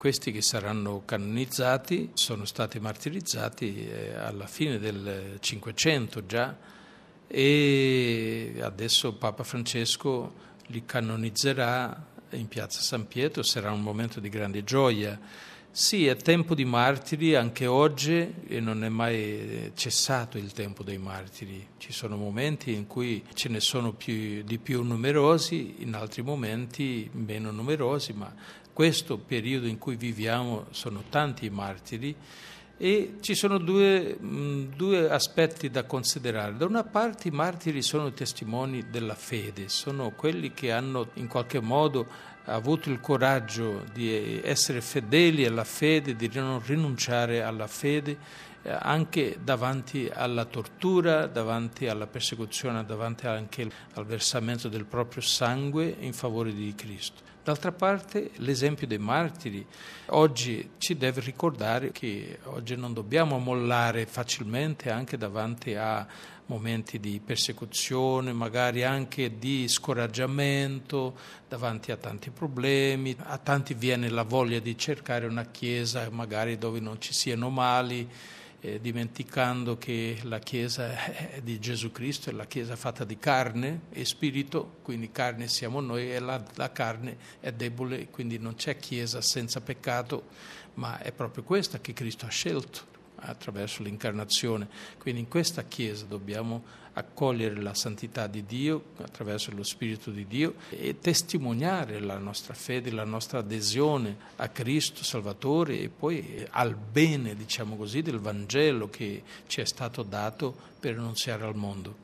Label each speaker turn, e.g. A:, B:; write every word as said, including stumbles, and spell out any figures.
A: Questi che saranno canonizzati sono stati martirizzati alla fine del Cinquecento già, e adesso Papa Francesco li canonizzerà in piazza San Pietro. Sarà un momento di grande gioia. Sì, è tempo di martiri anche oggi, e non è mai cessato il tempo dei martiri. Ci sono momenti in cui ce ne sono più, di più numerosi, in altri momenti meno numerosi, ma questo periodo in cui viviamo sono tanti i martiri. E ci sono due, mh, due aspetti da considerare. Da una parte i martiri sono i testimoni della fede, sono quelli che hanno in qualche modo avuto il coraggio di essere fedeli alla fede, di non rinunciare alla fede, eh, anche davanti alla tortura, davanti alla persecuzione, davanti anche al versamento del proprio sangue in favore di Cristo. D'altra parte l'esempio dei martiri oggi ci deve ricordare che oggi non dobbiamo mollare facilmente anche davanti a momenti di persecuzione, magari anche di scoraggiamento, davanti a tanti problemi. A tanti viene la voglia di cercare una chiesa magari dove non ci siano mali, Eh, dimenticando che la Chiesa è di Gesù Cristo, è la Chiesa fatta di carne e spirito, quindi carne siamo noi e la, la carne è debole, quindi non c'è Chiesa senza peccato, ma è proprio questa che Cristo ha scelto attraverso l'incarnazione. Quindi in questa Chiesa dobbiamo accogliere la santità di Dio attraverso lo Spirito di Dio e testimoniare la nostra fede, la nostra adesione a Cristo Salvatore e poi al bene, diciamo così, del Vangelo che ci è stato dato per annunziare al mondo.